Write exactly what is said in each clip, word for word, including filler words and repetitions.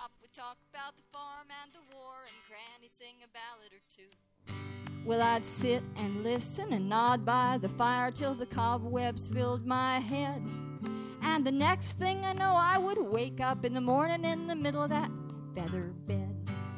shop, we'd talk about the farm and the war, and Granny'd sing a ballad or two. Well, I'd sit and listen and nod by the fire till the cobwebs filled my head. And the next thing I know, I would wake up in the morning in the middle of that feather bed.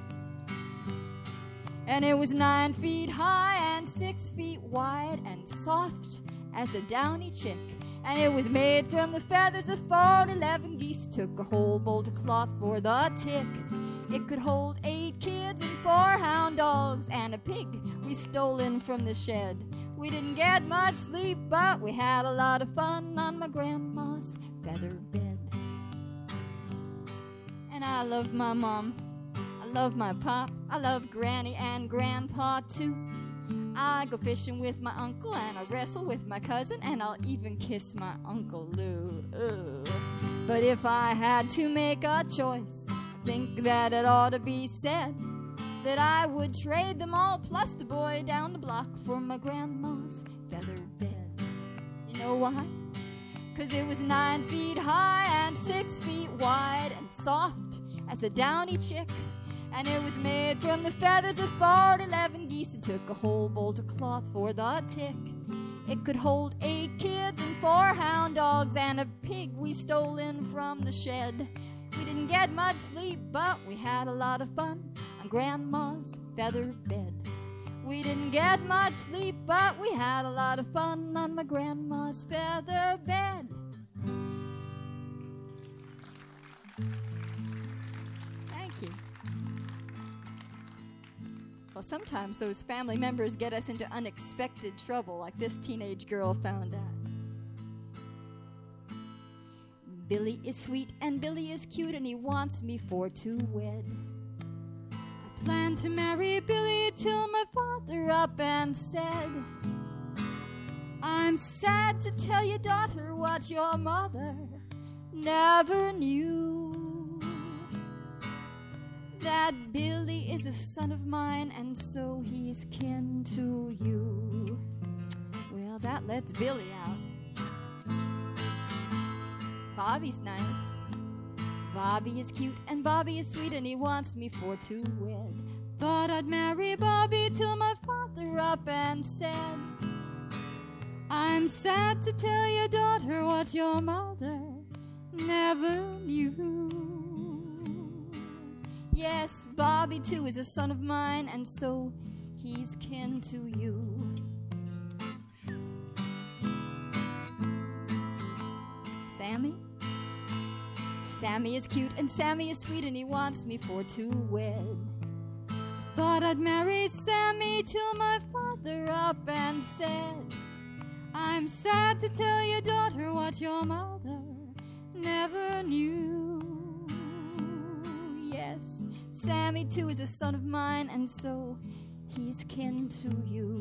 And it was nine feet high and six feet wide and soft as a downy chick. And it was made from the feathers of four to eleven geese. Took a whole bolt of cloth for the tick. It could hold eight kids and four hound dogs and a pig we stole in from the shed. We didn't get much sleep, but we had a lot of fun on my grandma's feather bed. And I love my mom, I love my pop, I love Granny and Grandpa too. I go fishing with my uncle and I wrestle with my cousin, and I'll even kiss my Uncle Lou. Ooh. But if I had to make a choice, I think that it ought to be said that I would trade them all plus the boy down the block for my grandma's feather bed. You know why? 'Cause it was nine feet high and six feet wide and soft as a downy chick. And it was made from the feathers of four to eleven geese. It took a whole bolt of cloth for the tick. It could hold eight kids and four hound dogs and a pig we stole in from the shed. We didn't get much sleep, but we had a lot of fun on Grandma's feather bed. We didn't get much sleep, but we had a lot of fun on my grandma's feather bed. Thank you. Well, sometimes those family members get us into unexpected trouble, like this teenage girl found out. Billy is sweet and Billy is cute and he wants me for to wed. I planned to marry Billy till my father up and said, I'm sad to tell you, daughter, what your mother never knew. That Billy is a son of mine and so he's kin to you. Well, that lets Billy out. Bobby's nice. Bobby is cute and Bobby is sweet and he wants me for to wed. Thought I'd marry Bobby till my father up and said, I'm sad to tell your daughter what your mother never knew. Yes, Bobby too is a son of mine and so he's kin to you. Sammy? Sammy is cute and Sammy is sweet and he wants me for to wed. Thought I'd marry Sammy till my father up and said, I'm sad to tell your daughter what your mother never knew. Yes, Sammy too is a son of mine and so he's kin to you.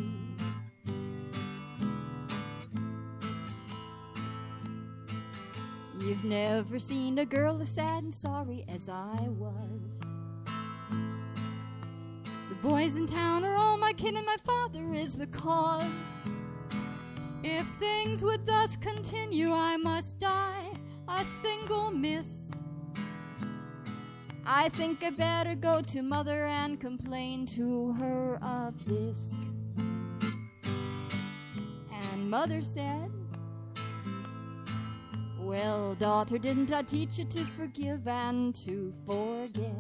You've never seen a girl as sad and sorry as I was. The boys in town are all my kin and my father is the cause. If things would thus continue, I must die a single miss. I think I better go to mother and complain to her of this. And mother said, well, daughter, didn't I teach you to forgive and to forget?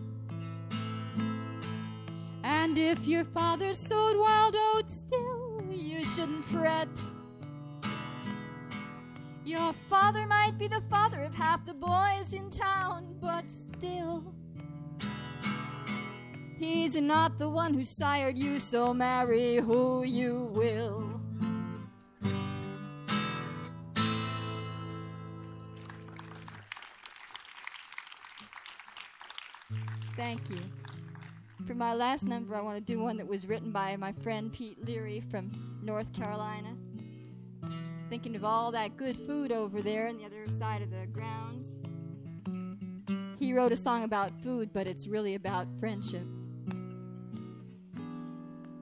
And if your father sowed wild oats still, you shouldn't fret. Your father might be the father of half the boys in town, but still, he's not the one who sired you, so marry who you will. Thank you. For my last number, I want to do one that was written by my friend Pete Leary from North Carolina. Thinking of all that good food over there on the other side of the grounds. He wrote a song about food, but it's really about friendship.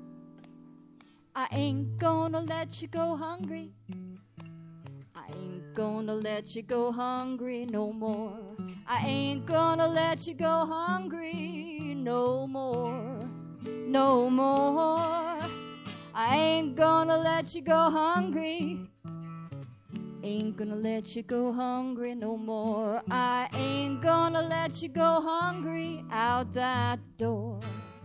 I ain't gonna let you go hungry. I ain't gonna let you go hungry no more. I ain't gonna let you go hungry no more, no more. I ain't gonna let you go hungry. Ain't gonna let you go hungry no more. I ain't gonna let you go hungry out that door.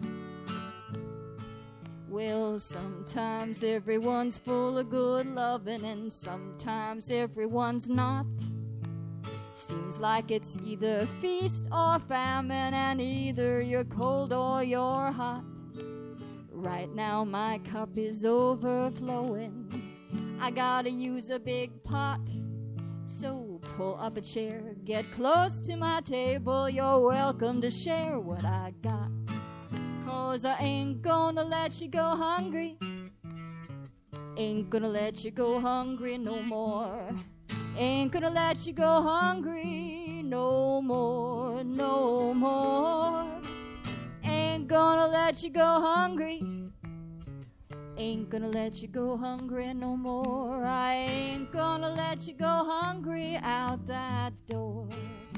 Well, sometimes everyone's full of good loving, and sometimes everyone's not. Seems like it's either feast or famine, and either you're cold or you're hot. Right now my cup is overflowing. I gotta use a big pot. So pull up a chair, get close to my table. You're welcome to share what I got. 'Cause I ain't gonna let you go hungry. Ain't gonna let you go hungry no more. Ain't gonna let you go hungry no more, no more. Ain't gonna let you go hungry. Ain't gonna let you go hungry no more. I ain't gonna let you go hungry out that door.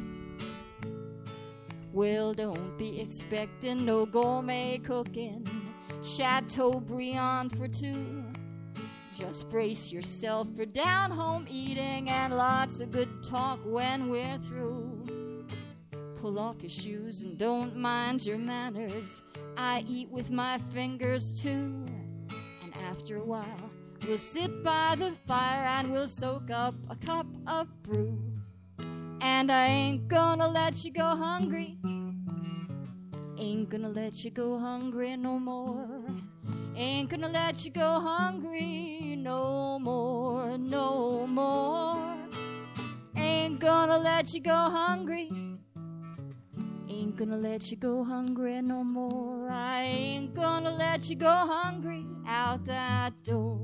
Well, don't be expecting no gourmet cooking, Chateaubriand for two. Just brace yourself for down-home eating and lots of good talk when we're through. Pull off your shoes and don't mind your manners. I eat with my fingers too. And after a while, we'll sit by the fire and we'll soak up a cup of brew. And I ain't gonna let you go hungry. Ain't gonna let you go hungry no more. Ain't gonna let you go hungry no more, no more. Ain't gonna let you go hungry. Ain't gonna let you go hungry no more. I ain't gonna let you go hungry out that door.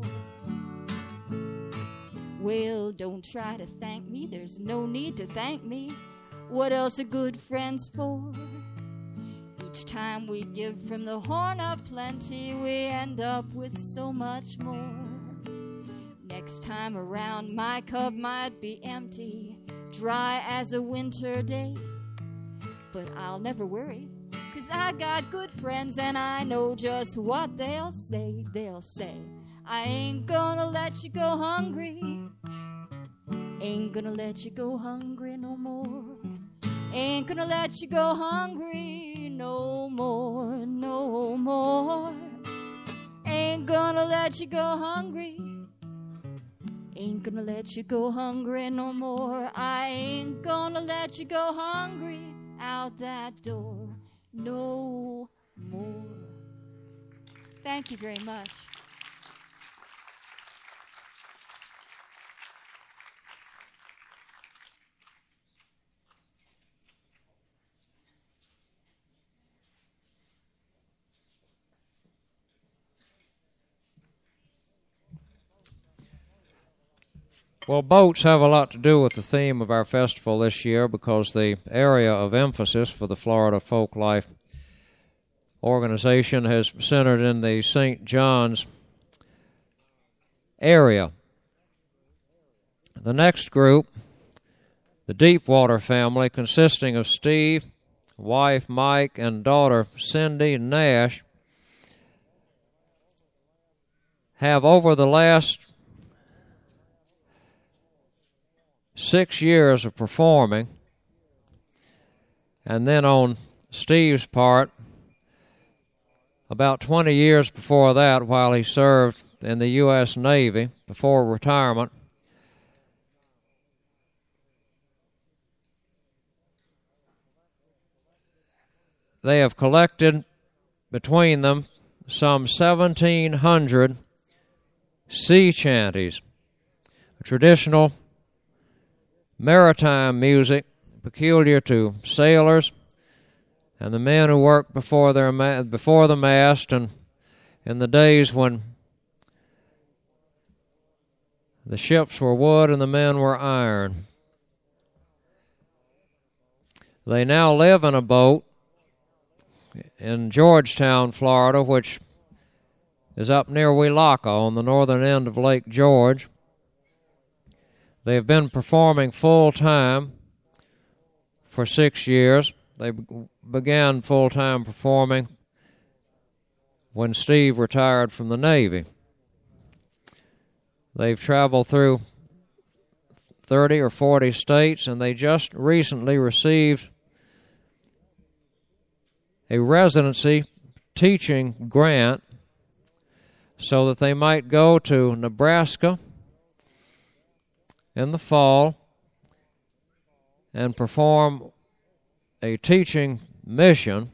Well, don't try to thank me. There's no need to thank me. What else are good friends for? Each time we give from the horn of plenty, we end up with so much more. Next time around, my cup might be empty, dry as a winter day. But I'll never worry, 'cause I got good friends and I know just what they'll say. They'll say, I ain't gonna let you go hungry. Ain't gonna let you go hungry no more. Ain't gonna let you go hungry no more, no more. Ain't gonna let you go hungry. Ain't gonna let you go hungry no more. I ain't gonna let you go hungry out that door no more. Thank you very much. Well, boats have a lot to do with the theme of our festival this year because the area of emphasis for the Florida Folklife organization has centered in the Saint John's area. The next group, the Deepwater family, consisting of Steve, wife Mike, and daughter Cindy Nash, have over the last six years of performing, and then on Steve's part, about twenty years before that, while he served in the U S Navy before retirement, they have collected between them some seventeen hundred sea chanties, a traditional maritime music peculiar to sailors and the men who worked before their ma- before the mast, and in the days when the ships were wood and the men were iron. They now live in a boat in Georgetown, Florida, which is up near Welaka on the northern end of Lake George. They have been performing full-time for six years. They b- began full-time performing when Steve retired from the Navy. They've traveled through thirty or forty states, and they just recently received a residency teaching grant so that they might go to Nebraska in the fall and perform a teaching mission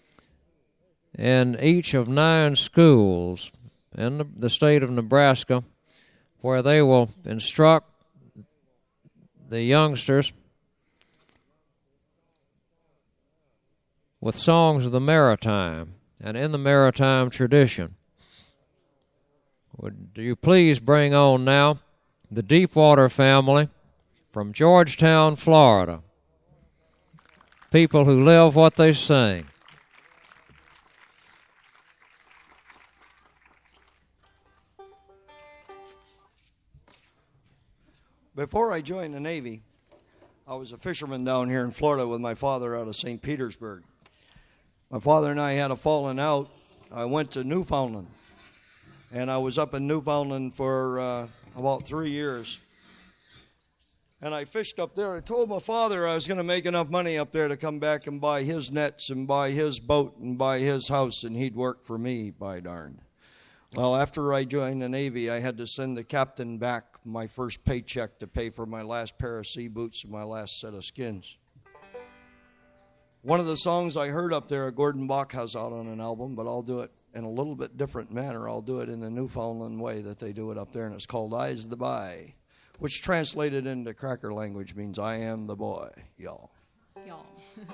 in each of nine schools in the state of Nebraska, where they will instruct the youngsters with songs of the maritime and in the maritime tradition. Would you please bring on now the Deepwater family from Georgetown, Florida. People who live what they sing. Before I joined the Navy, I was a fisherman down here in Florida with my father out of Saint Petersburg. My father and I had a falling out. I went to Newfoundland, and I was up in Newfoundland for uh, about three years. And I fished up there. I told my father I was going to make enough money up there to come back and buy his nets and buy his boat and buy his house, and he'd work for me, by darn. Well, after I joined the Navy, I had to send the captain back my first paycheck to pay for my last pair of sea boots and my last set of skins. One of the songs I heard up there, Gordon Bach has out on an album, but I'll do it in a little bit different manner. I'll do it in the Newfoundland way that they do it up there, and it's called I's the Bye, which translated into cracker language means I am the boy, y'all. Y'all.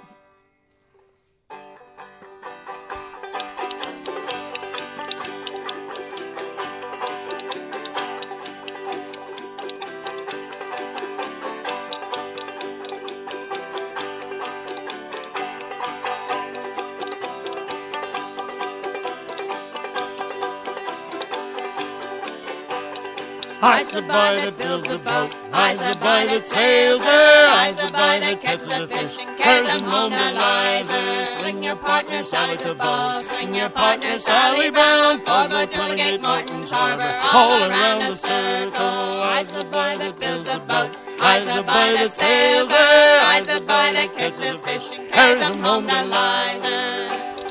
I's the boy that builds a boat. I's the boy that sails her. I's the boy that catches the fish and carries them home to Liza. Swing your partner Sally to bow. Swing your partner Sally Brown. For the Twillingate Martin's Harbor, all around the circle. I's the boy that builds a boat. I's the boy that sails her. I's the boy that catches the fish and carries them home to Liza.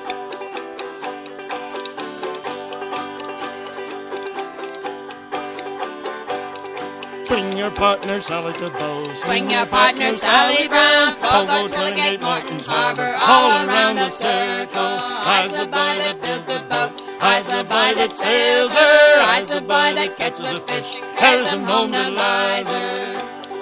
Swing your partner Sally to bow. Swing your partner Sally Brown. Pogo, Twillingate, Martin's Harbor, all around the circle. I's the boy that builds a boat. I's the boy that sails her. I's the boy that catches a fish and carries them home to Liza.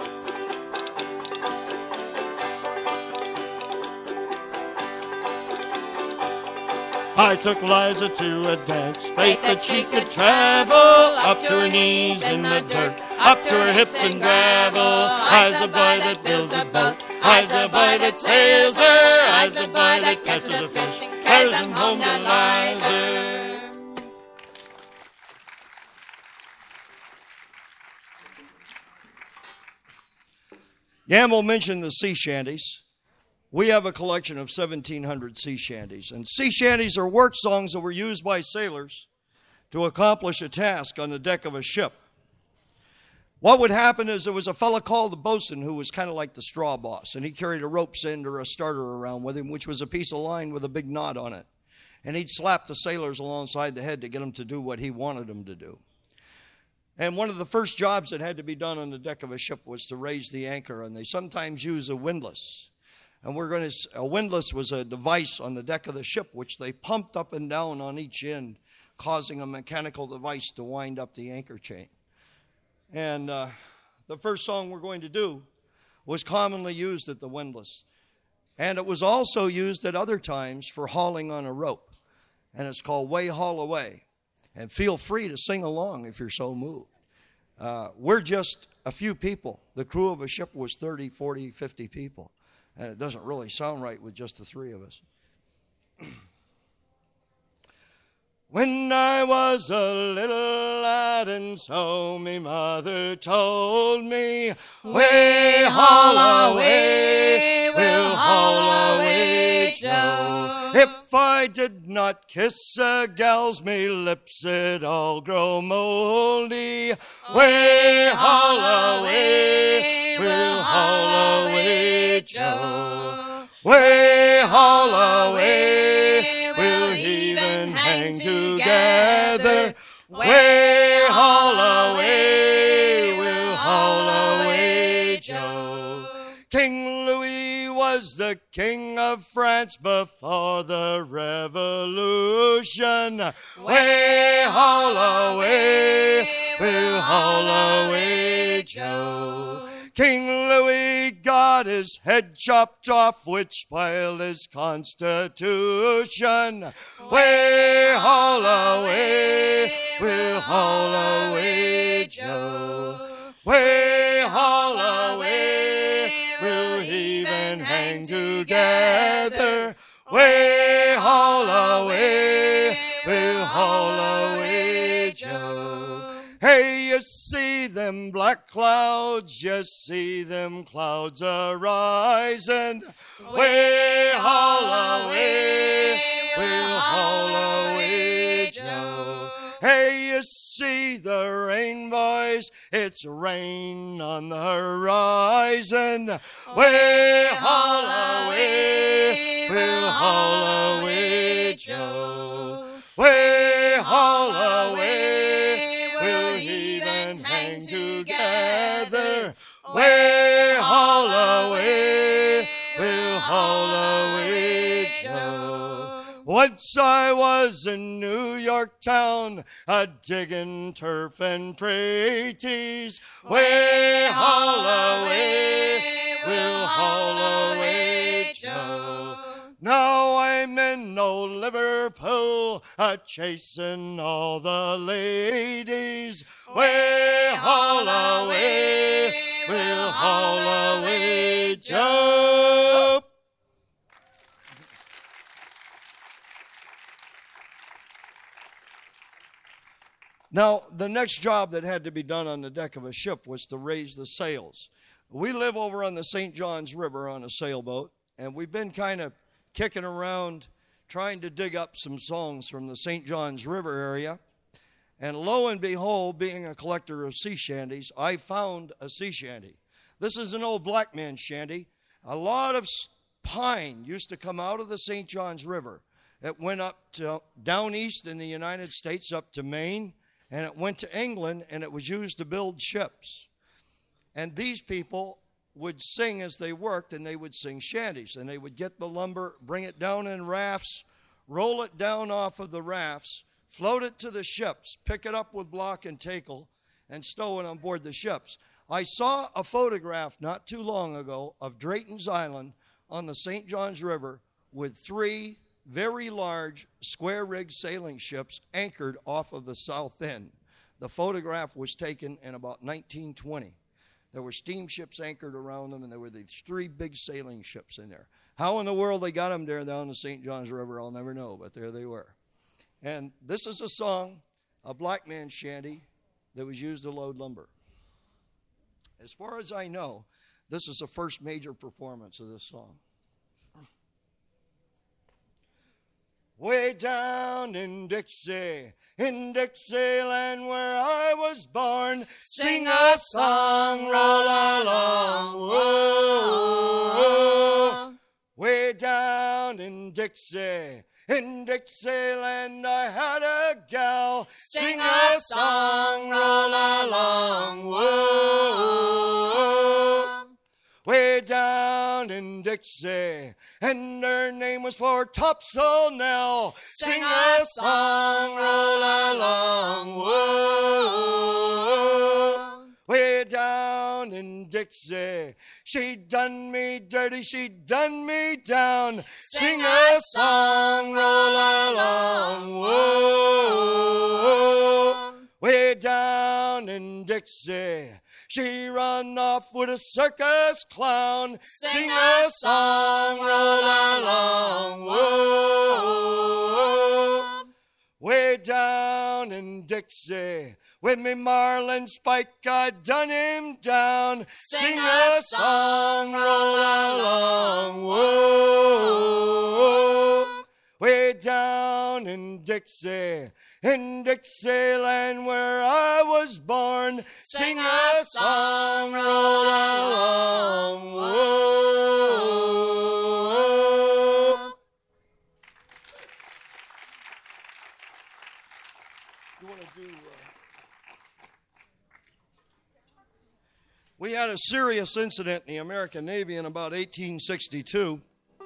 I took Liza to a dance, faith that she could travel, up to her knees in the dirt, up to her hips in gravel. I's the boy that builds a boat. I's the boy that sails her. I's the boy that catches a fish and carries them home to Liza. Gamble mentioned the sea shanties. We have a collection of seventeen hundred sea shanties. And sea shanties are work songs that were used by sailors to accomplish a task on the deck of a ship. What would happen is there was a fellow called the bosun who was kind of like the straw boss, and he carried a rope's end or a starter around with him, which was a piece of line with a big knot on it. And he'd slap the sailors alongside the head to get them to do what he wanted them to do. And one of the first jobs that had to be done on the deck of a ship was to raise the anchor, and they sometimes use a windlass. And we're going to, a windlass was a device on the deck of the ship which they pumped up and down on each end, causing a mechanical device to wind up the anchor chain. And uh, the first song we're going to do was commonly used at the windlass. And it was also used at other times for hauling on a rope. And it's called Way Haul Away. And feel free to sing along if you're so moved. Uh, we're just a few people. The crew of a ship was thirty, forty, fifty people. And it doesn't really sound right with just the three of us. When I was a little lad, and so me mother told me, way haul away, we'll haul away, Joe. If I did not kiss a gal's, me lips it all grow moldy. Way haul away, we'll haul away, Joe. Way haul away, we'll heave and hang together. Way haul away, we'll haul away, Joe. King Louis was the king of France before the Revolution. Way haul away, we'll haul away, Joe. King Louis got his head chopped off, which spoiled his constitution. Way haul away, we'll haul away, Joe. Way haul away, we'll heave and hang together. Way haul away, we'll haul away, Joe. Hey, you see them black clouds, you see them clouds a-rising. Way haul away, we'll haul away, Joe. Hey, you see the rain, boys, it's rain on the horizon. Way haul away, we'll haul away, Joe. Way haul away, we'll heave and hang together. Way haul away, we'll haul away, Joe. Once I was in New York town, a digging turf and praties. Way haul away, we'll haul away, Joe. Now I'm in old Liverpool, a chasing all the ladies. Way haul away, we'll haul away, Joe. Now, the next job that had to be done on the deck of a ship was to raise the sails. We live over on the Saint Johns River on a sailboat, and we've been kind of kicking around trying to dig up some songs from the Saint Johns River area. And lo and behold, being a collector of sea shanties, I found a sea shanty. This is an old black man's shanty. A lot of pine used to come out of the Saint Johns River. It went up to down east in the United States, up to Maine, and it went to England, and it was used to build ships. And these people would sing as they worked, and they would sing shanties. And they would get the lumber, bring it down in rafts, roll it down off of the rafts, float it to the ships, pick it up with block and tackle, and stow it on board the ships. I saw a photograph not too long ago of Drayton's Island on the Saint Johns River with three very large square-rigged sailing ships anchored off of the south end. The photograph was taken in about nineteen twenty. There were steamships anchored around them, and there were these three big sailing ships in there. How in the world they got them there down the Saint Johns River, I'll never know, but there they were. And this is a song, a black man's shanty, that was used to load lumber. As far as I know, this is the first major performance of this song. Way down in Dixie, in Dixieland where I was born, sing a song, roll along, whoa. Way down in Dixie, in Dixieland I had a gal, sing a song, roll along, whoa. Way down in Dixie, and her name was for Topsail Nell. Sing a song, roll along, whoa. Way down in Dixie, she done me dirty, she done me down. Sing a song, roll along, whoa. Way down in Dixie, she run off with a circus clown. Sing a song, roll along, whoa. way down in Dixie. With me marlin spike, I done him down. Sing a song, roll along, whoa. Way down in Dixie, in Dixieland where I was born. Sing a song, roll along, whoa. You want to do... Uh... We had a serious incident in the American Navy in about eighteen sixty-two.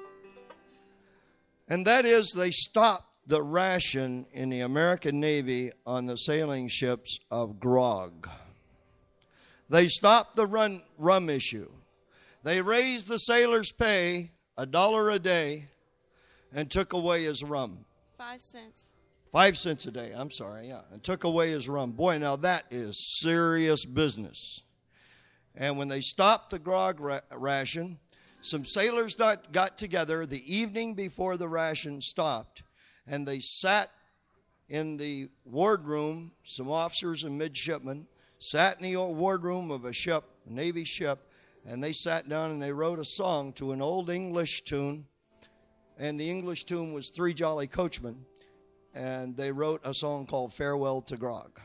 And that is, they stopped the ration in the American Navy on the sailing ships of grog. They stopped the run, rum issue. They raised the sailors' pay a dollar a day and took away his rum. Five cents. Five cents a day, I'm sorry, yeah. And took away his rum. Boy, now that is serious business. And when they stopped the grog ra- ration, some sailors got, got together the evening before the ration stopped, and they sat in the wardroom, some officers and midshipmen, sat in the wardroom of a ship, a Navy ship, and they sat down and they wrote a song to an old English tune, and the English tune was Three Jolly Coachmen, and they wrote a song called Farewell to Grog.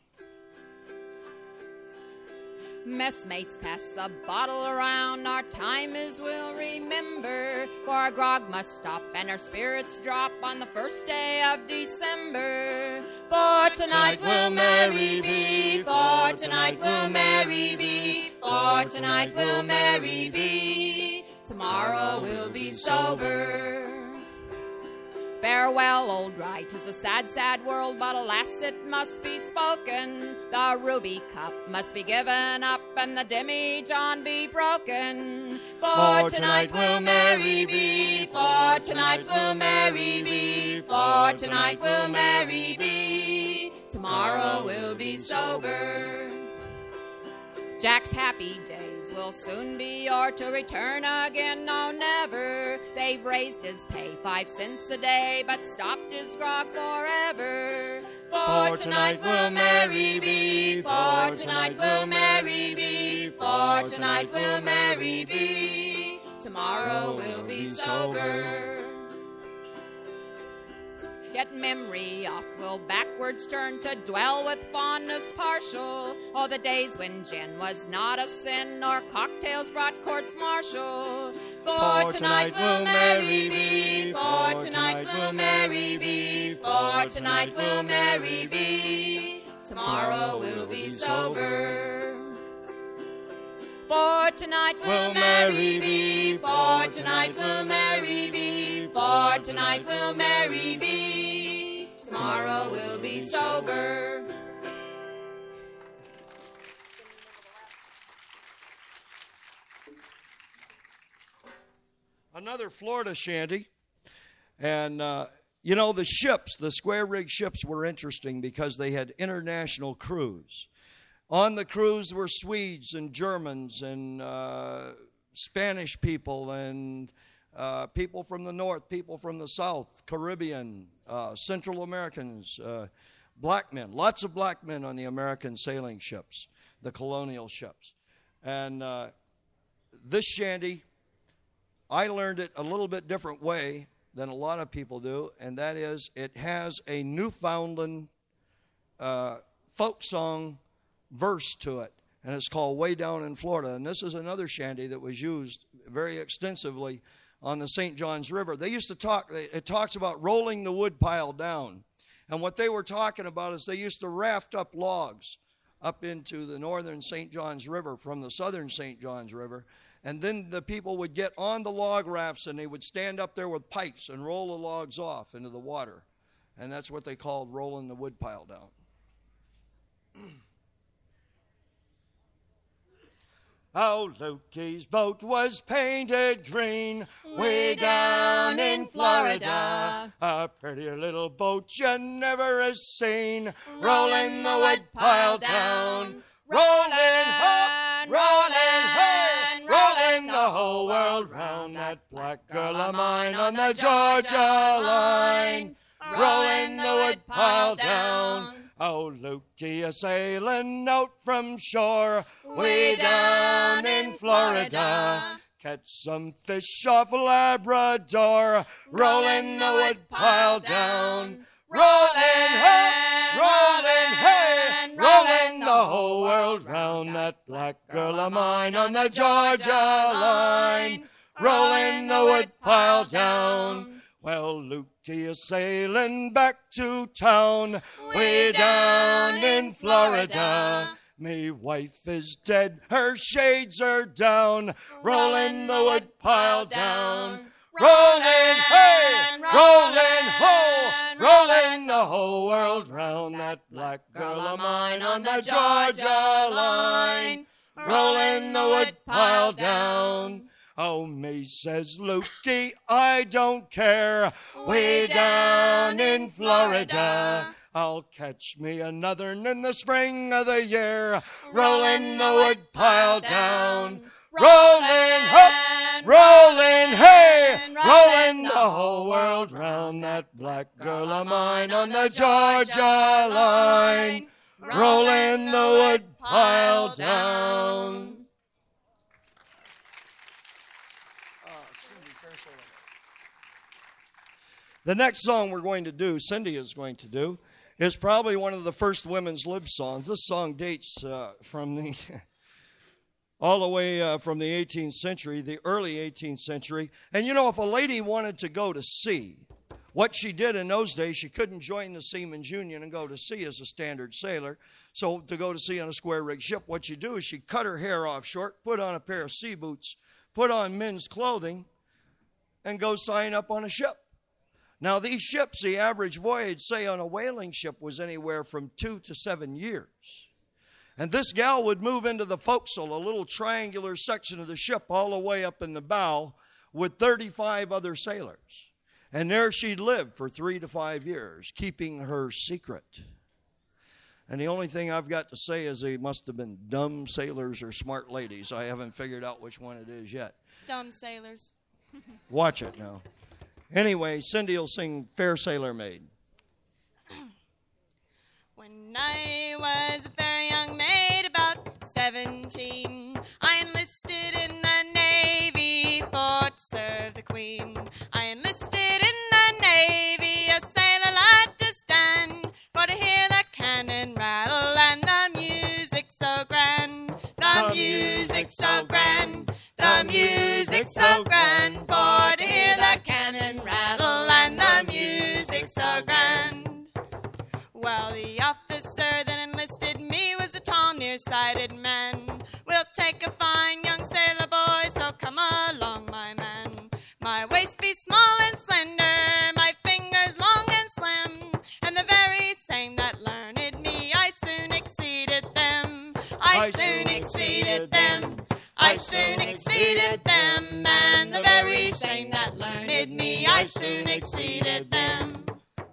Messmates, pass the bottle around, our time is we'll remember, for our grog must stop and our spirits drop on the first day of December. For tonight we'll merry be, for tonight we'll merry be, for tonight we'll merry be, tomorrow we'll be sober. Farewell, old rye, 'tis a sad, sad world, but alas, it must be spoken. The ruby cup must be given up, and the demi-john be broken. For tonight we'll merry be, for tonight we'll merry be, for tonight we'll merry be, tomorrow we'll be sober. Jack's happy days will soon be o'er, to return again, no never. They've raised his pay five cents a day, but stopped his grog forever. For tonight we'll merry be, for tonight we'll merry be, for tonight we'll merry be, tomorrow we'll be sober. Yet memory oft will backwards turn, to dwell with fondness partial. Oh, the days when gin was not a sin, nor cocktails brought courts martial. For tonight we'll merry be, for tonight we'll merry be, for tonight we'll merry be, tomorrow we'll be sober. For tonight we'll merry be, for tonight we'll merry be, for tonight we'll merry be, tomorrow we'll be sober. Another Florida shanty, and uh, you know, the ships, the square rig ships were interesting because they had international crews. On the cruise were Swedes and Germans and uh, Spanish people and uh, people from the north, people from the south, Caribbean, uh, Central Americans, uh, black men, lots of black men on the American sailing ships, the colonial ships. And uh, this shanty, I learned it a little bit different way than a lot of people do, and that is it has a Newfoundland uh, folk song verse to it, and it's called Way Down in Florida. And this is another shanty that was used very extensively on the Saint Johns River. They used to talk, it talks about rolling the wood pile down, and what they were talking about is they used to raft up logs up into the northern Saint Johns River from the southern Saint Johns River, and then the people would get on the log rafts and they would stand up there with pikes and roll the logs off into the water, and that's what they called rolling the wood pile down. Old Lukey's boat was painted green way down in Florida. A prettier little boat you never has seen, rolling the wood pile down, rolling up, rolling hey, rolling the whole world round. That black girl of mine on the Georgia line, rolling the wood pile down. Oh, Lukey a sailing out from shore, way down in Florida. Catch some fish off Labrador, rolling the wood pile down. Rolling, hey, rolling, hey, rolling the whole world round. That black girl of mine on the Georgia line, rolling the wood pile down. Well, Lukey is sailing back to town, way down in Florida. Me wife is dead, her shades are down, rolling the wood pile down. Rolling, hey, rolling, ho, rolling the whole world round. That black girl of mine on the Georgia line, rolling the wood pile down. Oh, me, says Lukey, I don't care, way down in Florida. I'll catch me another in the spring of the year, rolling the wood pile down. Rolling, hop, rolling, hey, rolling the whole world round. That black girl of mine on the Georgia line, rolling the wood pile down. The next song we're going to do, Cindy is going to do, is probably one of the first women's lib songs. This song dates uh, from the all the way uh, from the eighteenth century, the early eighteenth century. And you know, if a lady wanted to go to sea, what she did in those days, she couldn't join the Seamen's Union and go to sea as a standard sailor. So to go to sea on a square rig ship, what she do is she cut her hair off short, put on a pair of sea boots, put on men's clothing, and go sign up on a ship. Now, these ships, the average voyage, say, on a whaling ship was anywhere from two to seven years. And this gal would move into the forecastle, a little triangular section of the ship all the way up in the bow with thirty-five other sailors. And there she'd live for three to five years, keeping her secret. And the only thing I've got to say is they must have been dumb sailors or smart ladies. I haven't figured out which one it is yet. Dumb sailors. Watch it now. Anyway, Cindy will sing Fair Sailor Maid. When I was a fair young maid, about seventeen, I enlisted in the Navy for to serve the Queen. I enlisted in the Navy, a sailor lad to stand, for to hear the cannon rattle and the music so grand. The music so grand, the music so grand, for to hear the cannon rattle and the music so grand. Well, the officer that enlisted me was a tall, near-sighted man. We'll take a fine young sailor boy, so come along, my man. My waist be small and slender, my fingers long and slim, and the very same that learned me, I soon exceeded them. I soon exceeded them. I soon exceeded them, and the very same that learned me, I soon exceeded them.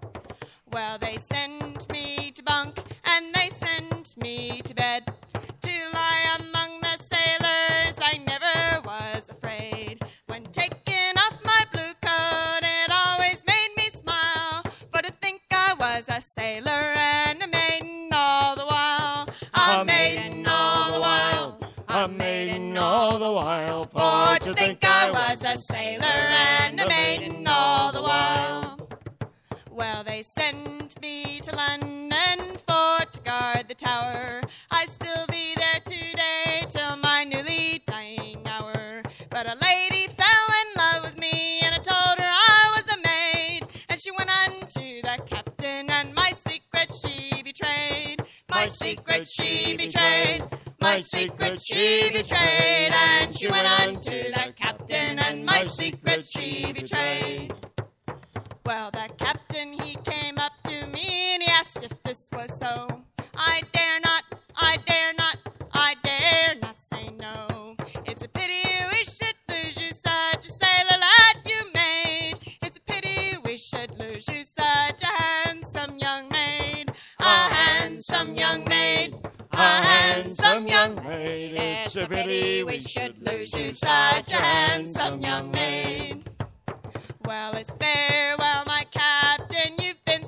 Well, they sent me to bunk, and they sent me to bed, to lie among the sailors, I never was afraid. When taking off my blue coat, it always made me smile, for to think I was a sailor and a maiden all the while. A maiden all the while. A maiden all the while, for to think I was a sailor and a maiden all the while. Well, they sent me to London for to guard the tower. I'd still be there today till my newly dying hour. But a lady fell in love with me, and I told her I was a maid. And she went on to the captain, and my secret she betrayed. My secret she betrayed. My secret she betrayed. And she went on to the captain, and my secret she betrayed. Well, the captain, he came up to me, and he asked if this was so. I dare not, I dare not, I dare not say no. It's a pity we should lose you, such a sailor lad you made. It's a pity we should lose you, such a handsome young maid. A handsome young maid. A handsome young maid. It's a pity we should lose you, such a handsome young maid. Well, it's farewell, my captain, you've been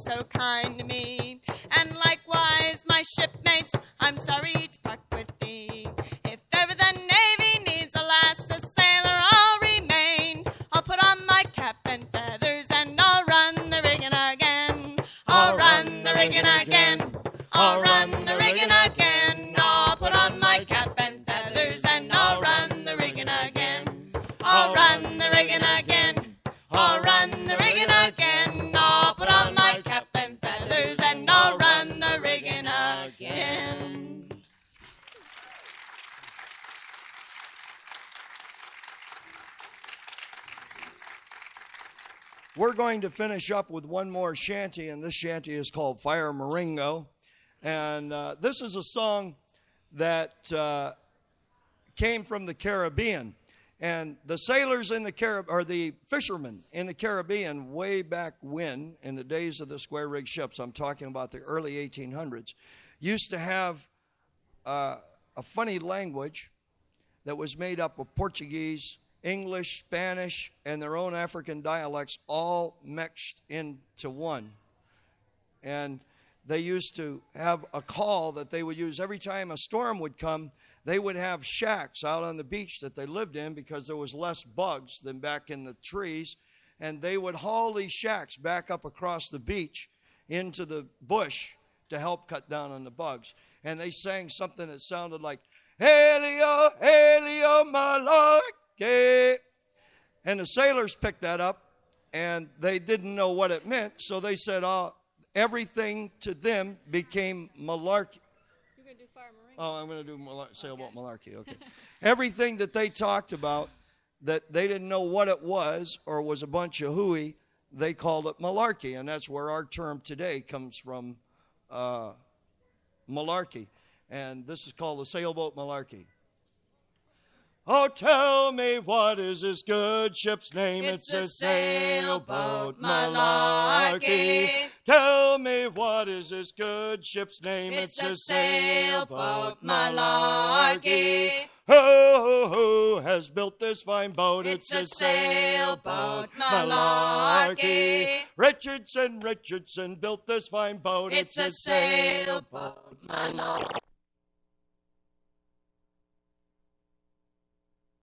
we're going to finish up with one more shanty, and this shanty is called Fire Marengo. And uh, this is a song that uh, came from the Caribbean. And the sailors in the Carib, or the fishermen in the Caribbean way back when, in the days of the square rig ships, I'm talking about the early eighteen hundreds, used to have uh, a funny language that was made up of Portuguese, English, Spanish, and their own African dialects all mixed into one. And they used to have a call that they would use every time a storm would come. They would have shacks out on the beach that they lived in because there was less bugs than back in the trees. And they would haul these shacks back up across the beach into the bush to help cut down on the bugs. And they sang something that sounded like, Helio, Helio, Malarkey. And the sailors picked that up, and they didn't know what it meant. So they said, oh, everything to them became malarkey. You're going to do Fire Marengo? Oh, I'm going to do malar- sailboat okay. malarkey. Okay. Everything that they talked about that they didn't know what it was or was a bunch of hooey, they called it malarkey. And that's where our term today comes from, uh, malarkey. And this is called the sailboat malarkey. Oh, tell me, what is this good ship's name? It's, it's a sailboat malarkey. Tell me, what is this good ship's name? It's, it's a sailboat malarkey. Who, who has built this fine boat? It's, it's a sailboat malarkey. Richardson, Richardson built this fine boat. It's, it's a sailboat malarkey.